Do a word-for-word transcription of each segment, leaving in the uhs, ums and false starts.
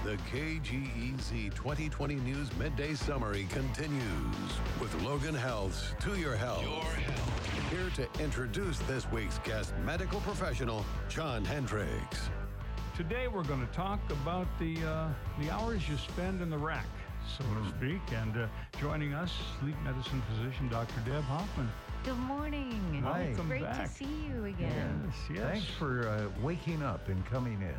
The K G E Z twenty twenty News Midday Summary continues with Logan Health's To Your Health. Your Health. Here to introduce this week's guest medical professional, John Hendricks. Today we're going to talk about the uh, the hours you spend in the rack, so to speak. And uh, joining us, sleep medicine physician Doctor Deb Hoffman. Good morning. Hi. It's Welcome great back. to see you again. Yes, yes. Thanks for uh, waking up and coming in.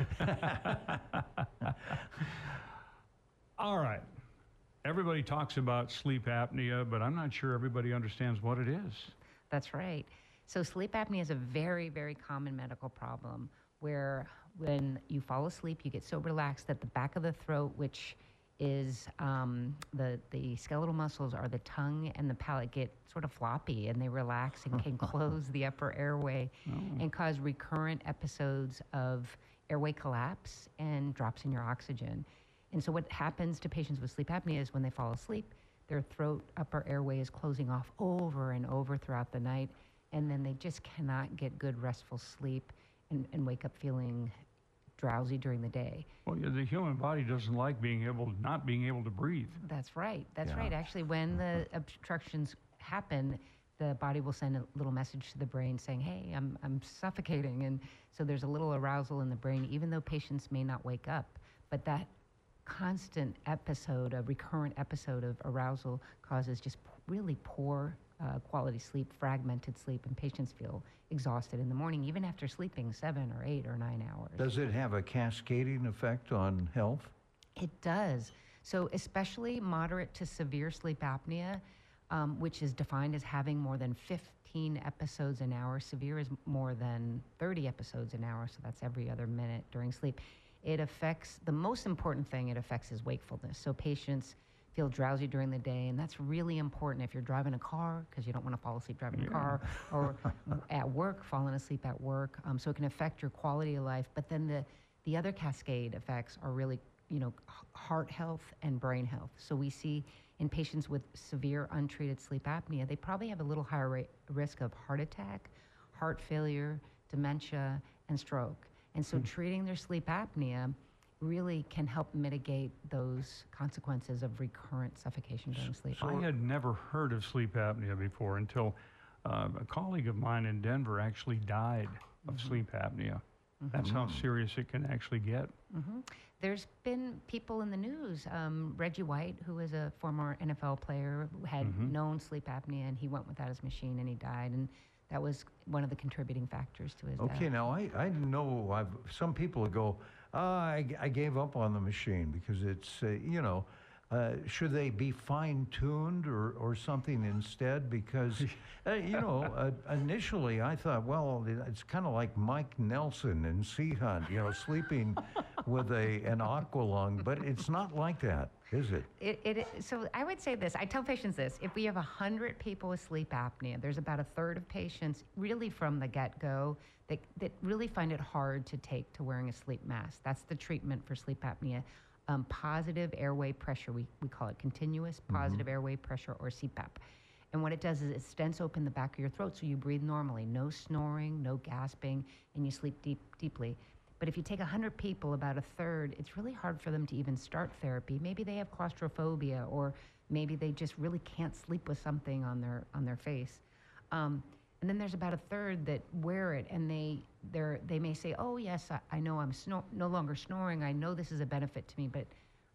All right. Everybody talks about sleep apnea, but I'm not sure everybody understands what it is. That's right. So sleep apnea is a very, very common medical problem where when you fall asleep, you get so relaxed that the back of the throat, which is um, the the skeletal muscles are the tongue and the palate, get sort of floppy and they relax and can close the upper airway oh. and cause recurrent episodes of airway collapse and drops in your oxygen. And so what happens to patients with sleep apnea is when they fall asleep, their throat upper airway is closing off over and over throughout the night, and then they just cannot get good restful sleep and, and wake up feeling drowsy during the day. Well, yeah, the human body doesn't like being able, not being able to breathe. That's right. That's Yeah. right. Actually, when the obstructions happen, the body will send a little message to the brain saying, hey, I'm, I'm suffocating. And so there's a little arousal in the brain, even though patients may not wake up. But that constant episode, a recurrent episode of arousal causes just really poor uh, quality sleep, fragmented sleep, and patients feel exhausted in the morning, even after sleeping seven or eight or nine hours. Does it have a cascading effect on health? It does. So especially moderate to severe sleep apnea, um, which is defined as having more than fifteen episodes an hour. Severe is more than thirty episodes an hour, so that's every other minute during sleep. It affects, the most important thing it affects is wakefulness. So patients feel drowsy during the day, and that's really important if you're driving a car, because you don't want to fall asleep driving a car, or at work, falling asleep at work. Um, so it can affect your quality of life. But then the, the other cascade effects are really, you know, heart health and brain health. So we see in patients with severe untreated sleep apnea, they probably have a little higher rate, risk of heart attack, heart failure, dementia, and stroke. And so mm. treating their sleep apnea really can help mitigate those consequences of recurrent suffocation during sleep. I had never heard of sleep apnea before until uh, a colleague of mine in Denver actually died of mm-hmm. sleep apnea. Mm-hmm. That's how serious it can actually get. Mm-hmm. There's been people in the news. Um, Reggie White, who is a former N F L player, had mm-hmm. known sleep apnea, and he went without his machine and he died. And that was one of the contributing factors to his death. Okay, now I, I know I've some people go, oh, I, I gave up on the machine because it's, uh, you know, uh, should they be fine-tuned or, or something instead? Because, uh, you know, uh, initially I thought, well, it's kind of like Mike Nelson in Sea Hunt, you know, sleeping with a an aqualung, but it's not like that, is it? It, it? So I would say this, I tell patients this, if we have one hundred people with sleep apnea, there's about a third of patients really from the get-go that, that really find it hard to take to wearing a sleep mask. That's the treatment for sleep apnea. Um, positive airway pressure, we, we call it continuous positive mm-hmm. airway pressure, or C PAP. And what it does is it stents open the back of your throat so you breathe normally, no snoring, no gasping, and you sleep deep, deeply. But if you take one hundred people, about a third, it's really hard for them to even start therapy. Maybe they have claustrophobia, or maybe they just really can't sleep with something on their on their face. Um, and then there's about a third that wear it, and they they they may say, oh, yes, I, I know I'm snor- no longer snoring. I know this is a benefit to me, but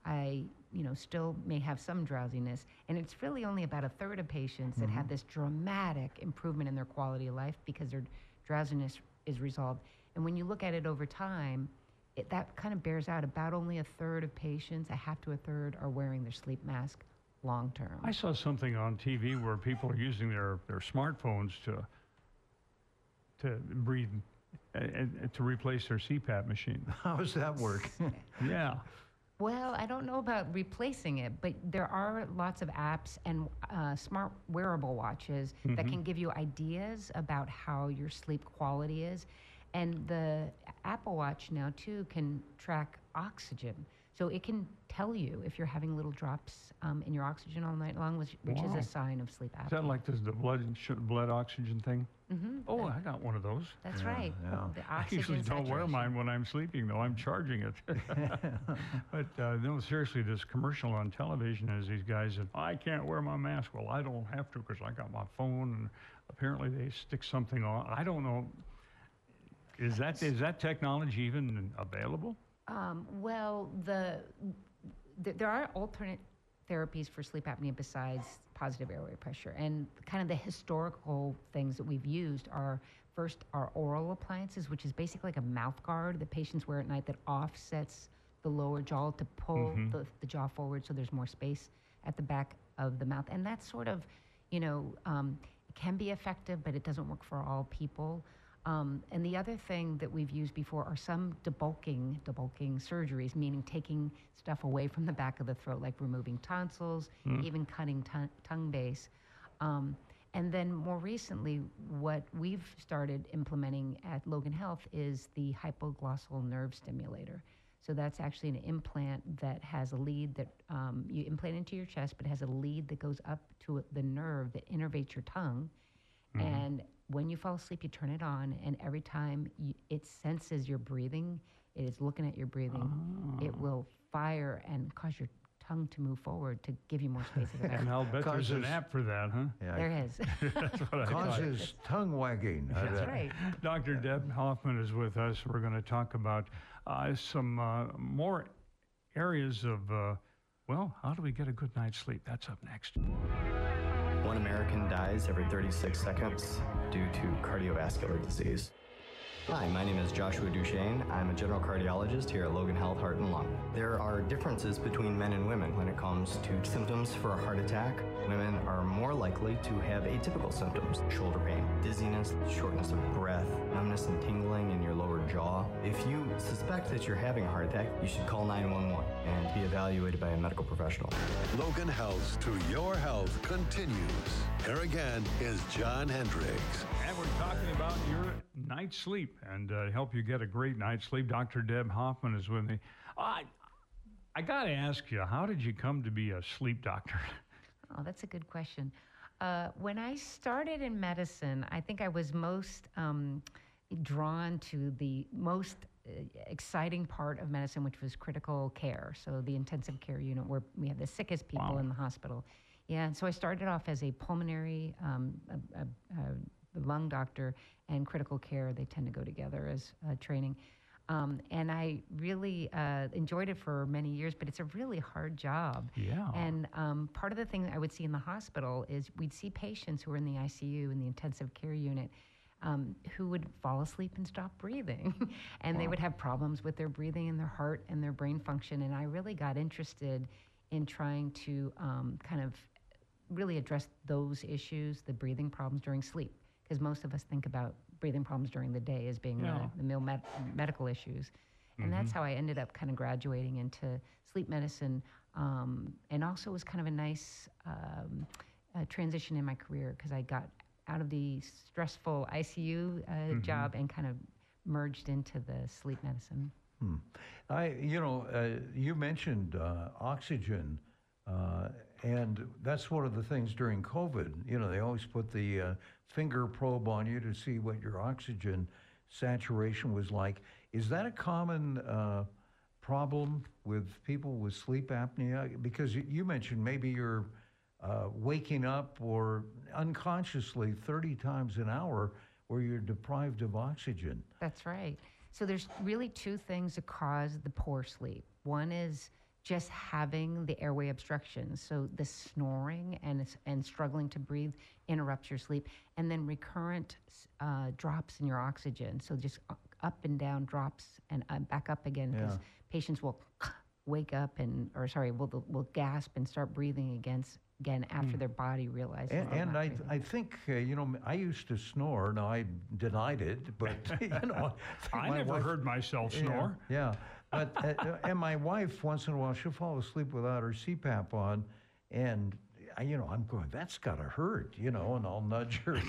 I you know, still may have some drowsiness. And it's really only about a third of patients mm-hmm. that have this dramatic improvement in their quality of life because their drowsiness is resolved. And when you look at it over time, it, that kind of bears out. About only a third of patients, a half to a third, are wearing their sleep mask long term. I saw something on T V where people are using their, their smartphones to to breathe, uh, to replace their C PAP machine. How does that work? Yeah. Well, I don't know about replacing it, but there are lots of apps and uh, smart wearable watches mm-hmm. that can give you ideas about how your sleep quality is. And the Apple Watch now, too, can track oxygen. So it can tell you if you're having little drops um, in your oxygen all night long, which, which is Wow. a sign of sleep apnea. Is that like this, the blood sh- blood oxygen thing? Mm-hmm. Oh, I got one of those. That's Yeah, right. yeah. The I oxygen usually don't wear saturation. mine when I'm sleeping, though. I'm charging it. But uh, no, seriously, this commercial on television is these guys that, I can't wear my mask. Well, I don't have to because I got my phone, and apparently they stick something on. I don't know. Is that is that technology even available? Um, well, the, the there are alternate therapies for sleep apnea besides positive airway pressure, and kind of the historical things that we've used are first our oral appliances, which is basically like a mouth guard that patients wear at night that offsets the lower jaw to pull Mhm. the, the jaw forward so there's more space at the back of the mouth, and that's sort of, you know, um, it can be effective, but it doesn't work for all people. Um, and the other thing that we've used before are some debulking, debulking surgeries, meaning taking stuff away from the back of the throat, like removing tonsils, even cutting ton- tongue base. Um, and then more recently, what we've started implementing at Logan Health is the hypoglossal nerve stimulator. So that's actually an implant that has a lead that um, you implant into your chest, but it has a lead that goes up to the nerve that innervates your tongue. And when you fall asleep, you turn it on, and every time you, it senses your breathing, it is looking at your breathing, it will fire and cause your tongue to move forward to give you more space at the back. And I'll bet there's an Causes- app for that, huh? Yeah, There is. That's what I thought. causes tongue wagging. Uh, That's that- right. Doctor Deb Hoffman is with us. We're going to talk about uh, some uh, more areas of, uh, well, how do we get a good night's sleep? That's up next. One American dies every thirty-six seconds due to cardiovascular disease. Hi, my name is Joshua Duchesne. I'm a general cardiologist here at Logan Health Heart and Lung. There are differences between men and women when it comes to symptoms for a heart attack. Women are more likely to have atypical symptoms: shoulder pain, dizziness, shortness of breath, numbness and tingling in your lower jaw. If you suspect that you're having a heart attack, you should call nine one one and be evaluated by a medical professional. Logan Health to your health continues. Here again is John Hendricks. And we're talking about your night's sleep and uh, help you get a great night's sleep. Doctor Deb Hoffman is with me. I, I got to ask you, how did you come to be a sleep doctor? Oh, that's a good question. Uh, when I started in medicine, I think I was most um, drawn to the most uh, exciting part of medicine, which was critical care. So the intensive care unit where we have the sickest people Wow. in the hospital. Yeah, and so I started off as a pulmonary um, a, a, a lung doctor and critical care. They tend to go together as uh, training. Um, and I really uh, enjoyed it for many years, but it's a really hard job. Yeah. And um, part of the thing I would see in the hospital is we'd see patients who were in the I C U, in the intensive care unit, um, who would fall asleep and stop breathing. and they would have problems with their breathing and their heart and their brain function. And I really got interested in trying to um, kind of really address those issues, the breathing problems during sleep, because most of us think about breathing problems during the day as being Yeah. the, the mil- med- medical issues. And that's how I ended up kind of graduating into sleep medicine. Um, and also it was kind of a nice um, uh, transition in my career because I got out of the stressful I C U uh, job and kind of merged into the sleep medicine. Hmm. I, you know, uh, you mentioned uh, oxygen, uh, and that's one of the things during COVID. You know, they always put the uh, finger probe on you to see what your oxygen saturation was like. Is that a common uh, problem with people with sleep apnea? Because you, you mentioned maybe you're uh, waking up or unconsciously thirty times an hour where you're deprived of oxygen. That's right. So there's really two things that cause the poor sleep. One is just having the airway obstructions. So the snoring and and struggling to breathe interrupts your sleep. And then recurrent uh, drops in your oxygen. So just up and down drops and uh, back up again because Yeah. patients will wake up and, or sorry, will will gasp and start breathing against, again after their body realizes And, they're and not I, breathing. I think, uh, you know, I used to snore. Now, I denied it, but, you know. think I my never wife- heard myself Yeah, snore. Yeah. But, uh, and my wife, once in a while, she'll fall asleep without her C PAP on. And, I, you know, I'm going, that's got to hurt, you know, and I'll nudge her,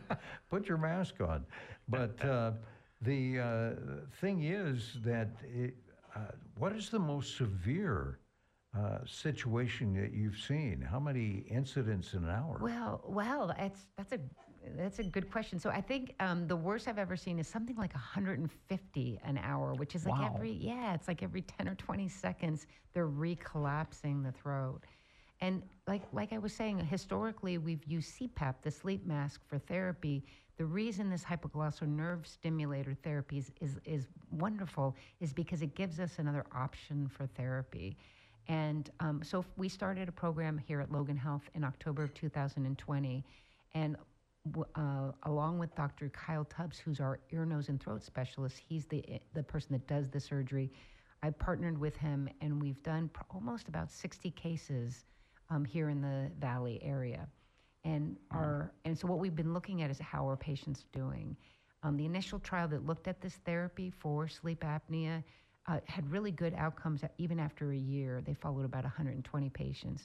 put your mask on. But uh, the uh, thing is that it, uh, what is the most severe uh, situation that you've seen? How many incidents an hour? Well, well, it's that's a that's a good question. So I think um, the worst I've ever seen is something like one hundred fifty an hour, which is like Wow. every yeah, it's like every ten or twenty seconds they're recollapsing the throat. And like like I was saying, historically we've used C PAP, the sleep mask, for therapy. The reason this hypoglossal nerve stimulator therapy is, is, is wonderful is because it gives us another option for therapy. And um, so we started a program here at Logan Health in October of two thousand twenty. And uh, along with Doctor Kyle Tubbs, who's our ear, nose, and throat specialist, he's the, the person that does the surgery. I partnered with him, and we've done pr- almost about sixty cases um, here in the Valley area. And our and so what we've been looking at is how are patients doing. Um, the initial trial that looked at this therapy for sleep apnea uh, had really good outcomes even after a year. They followed about one hundred twenty patients.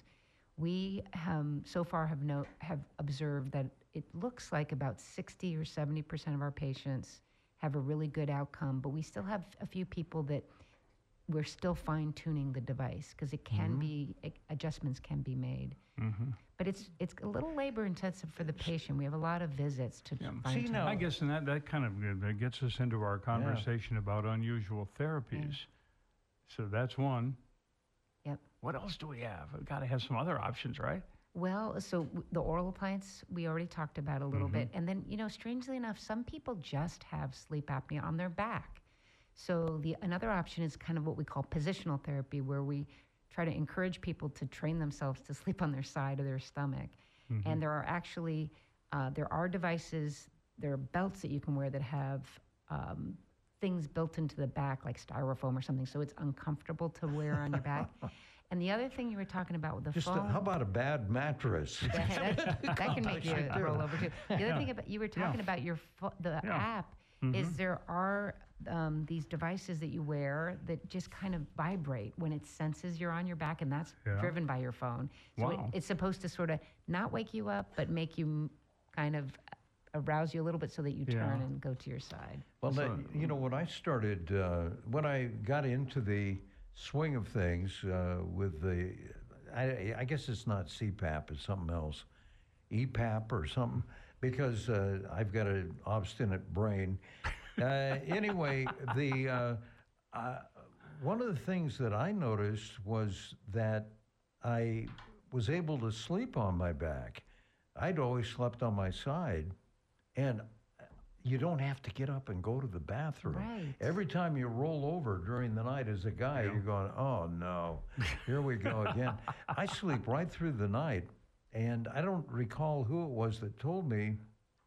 We um, so far have no have observed that it looks like about sixty or seventy percent of our patients have a really good outcome, but we still have a few people that we're still fine tuning the device because it can Mm-hmm. be it, adjustments can be made. Mm-hmm. But it's it's a little labor intensive for the patient. We have a lot of visits to Yeah. fine See, tune. now- I guess and that, that kind of uh, that gets us into our conversation about unusual therapies. So that's one. Yep. What else do we have? We've got to have some other options, right? Well, so w- the oral appliance we already talked about a little Mm-hmm. bit, and then you know, strangely enough, some people just have sleep apnea on their back. So the another option is kind of what we call positional therapy, where we try to encourage people to train themselves to sleep on their side of their stomach. Mm-hmm. And there are actually uh, there are devices, there are belts that you can wear that have um, things built into the back, like styrofoam or something, so it's uncomfortable to wear on your back. And the other thing you were talking about with the Just a, phone. how about a bad mattress? Yeah, that, that can make you roll over too. The other thing about you were talking Yeah. about your pho- the Yeah. app is there are um, these devices that you wear that just kind of vibrate when it senses you're on your back, and that's Yeah. driven by your phone. So it, Wow. it's supposed to sort of not wake you up, but make you m- kind of arouse you a little bit so that you turn Yeah. and go to your side. Well, that, So- you know, when I started, uh, when I got into the swing of things uh, with the, I, I guess it's not C PAP, it's something else, E PAP or something, because uh, I've got an obstinate brain. Uh, anyway, the uh, uh, one of the things that I noticed was that I was able to sleep on my back. I'd always slept on my side, and you don't have to get up and go to the bathroom. Right. Every time you roll over during the night as a guy, you're going, oh no, here we go again. I sleep right through the night, and I don't recall who it was that told me.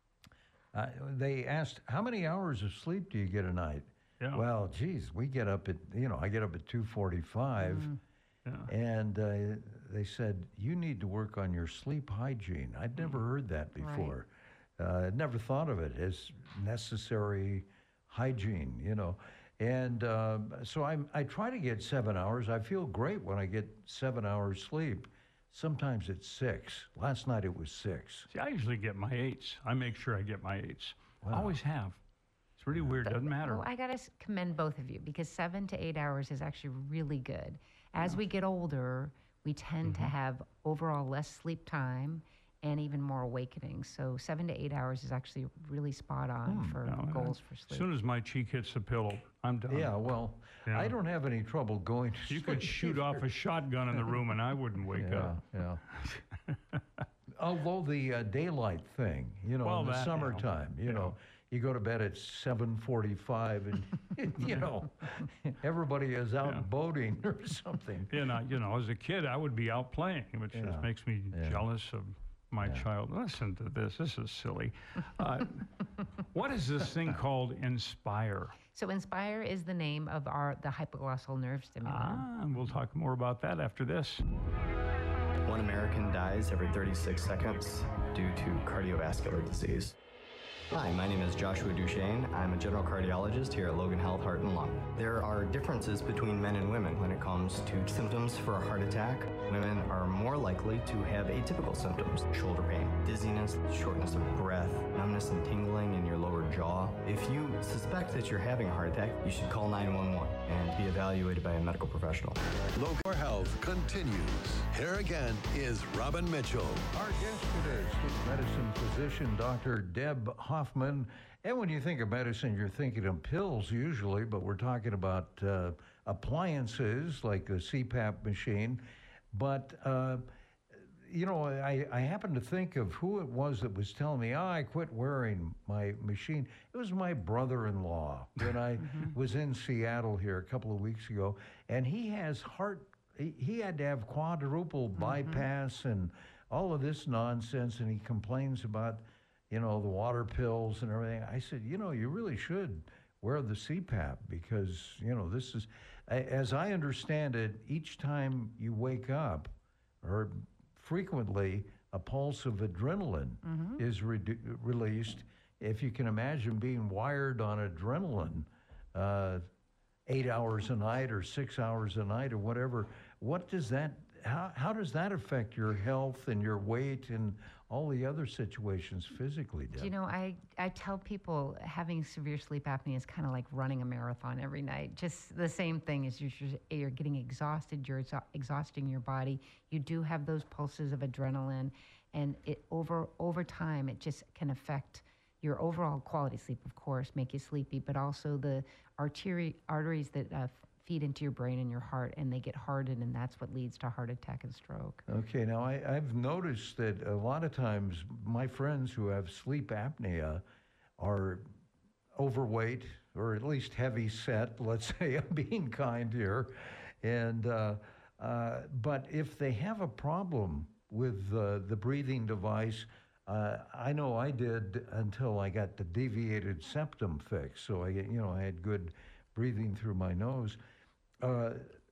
Uh, they asked, how many hours of sleep do you get a night? Yeah. Well, geez, we get up at, you know, I get up at two forty-five, Yeah. and uh, they said, you need to work on your sleep hygiene. I'd never heard that before. Uh, I'd never thought of it as necessary hygiene, you know. And uh, so I, I try to get seven hours. I feel great when I get seven hours sleep. Sometimes it's six. Last night it was six. See, I usually get my eights. I make sure I get my eights. Wow. Always have. It's really weird. Doesn't matter. Well, I got to commend both of you because seven to eight hours is actually really good. As we get older, we tend Mm-hmm. to have overall less sleep time and even more awakening. So seven to eight hours is actually really spot on for No, goals for As sleep. soon as my cheek hits the pillow, I'm done. Yeah, well, Yeah. I don't have any trouble going to You sleep. could shoot off a shotgun in the room and I wouldn't wake Yeah, up. yeah. Although the uh, daylight thing, you know, Well, in the that, yeah. summertime, you know, you go to bed at seven forty-five and, you know, everybody is out Yeah. boating or something. You know, you know, as a kid, I would be out playing, which Yeah. just makes me Yeah. jealous of my Yeah. child. Listen to this. This is silly. Uh, what is this thing called Inspire? So Inspire is the name of our the hypoglossal nerve stimulator. Ah, and we'll talk more about that after this. One American dies every thirty-six seconds due to cardiovascular disease. Hi, my name is Joshua Duchesne. I'm a general cardiologist here at Logan Health Heart and Lung. There are differences between men and women when it comes to symptoms for a heart attack. Women are more likely to have atypical symptoms: shoulder pain, dizziness, shortness of breath, numbness and tingling in your lower jaw. If you suspect that you're having a heart attack, you should call nine one one and be evaluated by a medical professional. Local Health continues. Here again is Robin Mitchell. Our guest today, sleep medicine physician, Doctor Deb Hoffman. And when you think of medicine, you're thinking of pills usually, but we're talking about uh, appliances like the C PAP machine. But, uh, you know, I, I happened to think of who it was that was telling me, oh, I quit wearing my machine. It was my brother-in-law when I mm-hmm. was in Seattle here a couple of weeks ago. And he has heart, he, he had to have quadruple mm-hmm. bypass and all of this nonsense. And he complains about, you know, the water pills and everything. I said, you know, you really should wear the C PAP because, you know, this is, as I understand it, each time you wake up, or frequently, a pulse of adrenaline mm-hmm. is re- released. If you can imagine being wired on adrenaline uh, eight hours a night or six hours a night or whatever, what does that, how, how does that affect your health and your weight and all the other situations physically, Deb? You know, I, I tell people having severe sleep apnea is kind of like running a marathon every night. Just the same thing is you're, you're getting exhausted, you're exa- exhausting your body. You do have those pulses of adrenaline, and it over over time, it just can affect your overall quality of sleep, of course, make you sleepy, but also the artery, arteries that uh, feed into your brain and your heart, and they get hardened, and that's what leads to heart attack and stroke. Okay, now I, I've noticed that a lot of times my friends who have sleep apnea are overweight or at least heavy set, let's say. I'm being kind here. And uh, uh, but if they have a problem with uh, the breathing device, uh, I know I did until I got the deviated septum fixed. So I, you know, I had good breathing through my nose. Uh,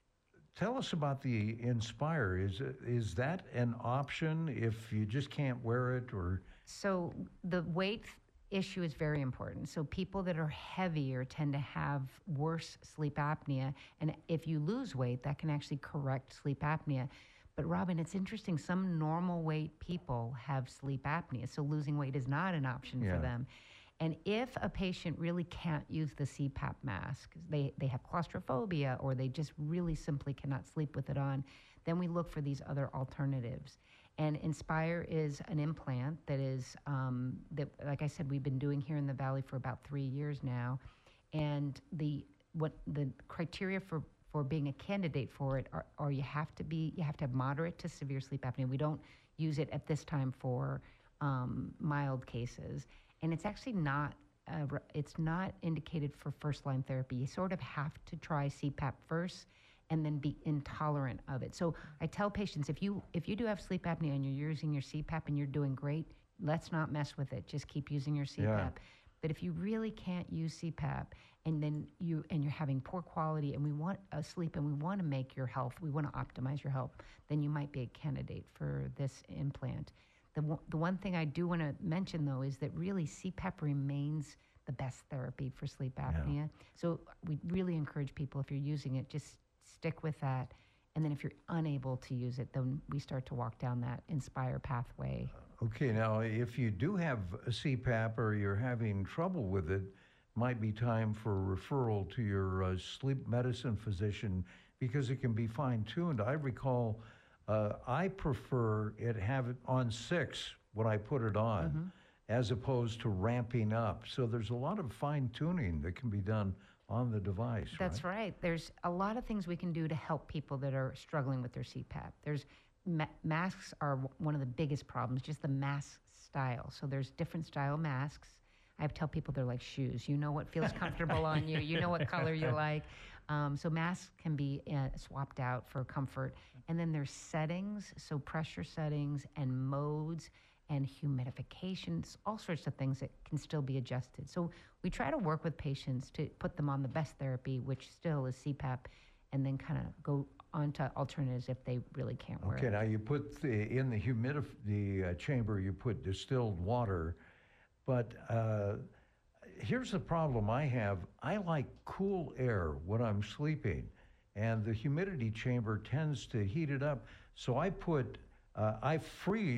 tell us about the Inspire. Is is that an option if you just can't wear it, or? So the weight issue is very important. So people that are heavier tend to have worse sleep apnea, and if you lose weight, that can actually correct sleep apnea. But Robin, it's interesting. Some normal weight people have sleep apnea, so losing weight is not an option yeah. for them. And if a patient really can't use the C PAP mask, they, they have claustrophobia or they just really simply cannot sleep with it on, then we look for these other alternatives. And Inspire is an implant that is, um, that, like I said, we've been doing here in the Valley for about three years now. And the what the criteria for, for being a candidate for it are, are you have to be, you have to have moderate to severe sleep apnea. We don't use it at this time for um, mild cases. And it's actually not, uh, it's not indicated for first-line therapy. You sort of have to try C PAP first and then be intolerant of it. So I tell patients, if you if you do have sleep apnea and you're using your C PAP and you're doing great, let's not mess with it. Just keep using your C PAP. Yeah. But if you really can't use C PAP and then you and you're having poor quality and we want a sleep and we want to make your health, we want to optimize your health, then you might be a candidate for this implant. The, w- the one thing I do want to mention, though, is that really C PAP remains the best therapy for sleep apnea. Yeah. So we really encourage people, if you're using it, just stick with that. And then if you're unable to use it, then we start to walk down that Inspire pathway. Okay, now if you do have a C PAP or you're having trouble with it, might be time for referral to your uh, sleep medicine physician because it can be fine-tuned. I recall Uh, I prefer it have it on six when I put it on, mm-hmm. as opposed to ramping up. So there's a lot of fine tuning that can be done on the device. That's right. right. There's a lot of things we can do to help people that are struggling with their C PAP. There's ma- masks are w- one of the biggest problems, just the mask style. So there's different style masks. I tell people they're like shoes. You know what feels comfortable on you. You know what color you like. Um, so masks can be uh, swapped out for comfort. And then there's settings, so pressure settings and modes and humidifications, all sorts of things that can still be adjusted. So we try to work with patients to put them on the best therapy, which still is C PAP, and then kind of go on to alternatives if they really can't wear okay, it. now you put the, in the humidif- the uh, chamber, you put distilled water, but uh, here's the problem I have. I like cool air when I'm sleeping, and the humidity chamber tends to heat it up. So I put, uh, I freeze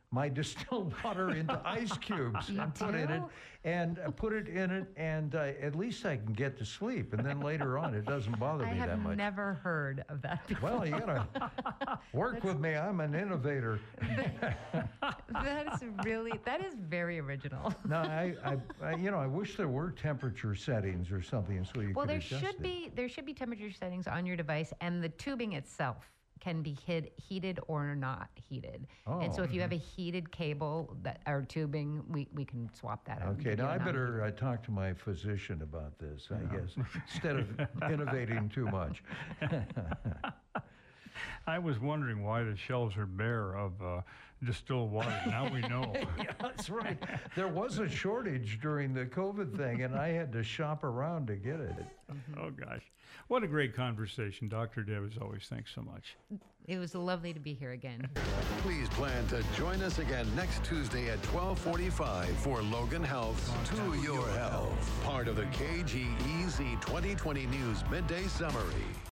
my distilled water into ice cubes You and put it in it do? and uh, put it in it, and uh, at least I can get to sleep. And then later on, it doesn't bother I me that have much. never heard of that before. Well, you gotta work with me. I'm an innovator. That is really, that is very original. No, I, I, I, you know, I wish there were temperature settings or something so you Well, could there adjust should it. be there should be temperature settings on your device, and the tubing itself can be hid, heated or not heated. And so Oh. if you have a heated cable that or tubing, we, we can swap that out. and Okay, give you now a I non-heated. better uh, talk to my physician about this, I guess, instead of innovating too much. I was wondering why the shelves are bare of uh, distilled water. Now we know. Yeah, that's right. There was a shortage during the COVID thing, and I had to shop around to get it. Oh, gosh. What a great conversation. Doctor Deb, as always, thanks so much. It was lovely to be here again. Please plan to join us again next Tuesday at twelve forty-five for Logan Health's To Your Health, part of the K G E Z twenty twenty News Midday Summary.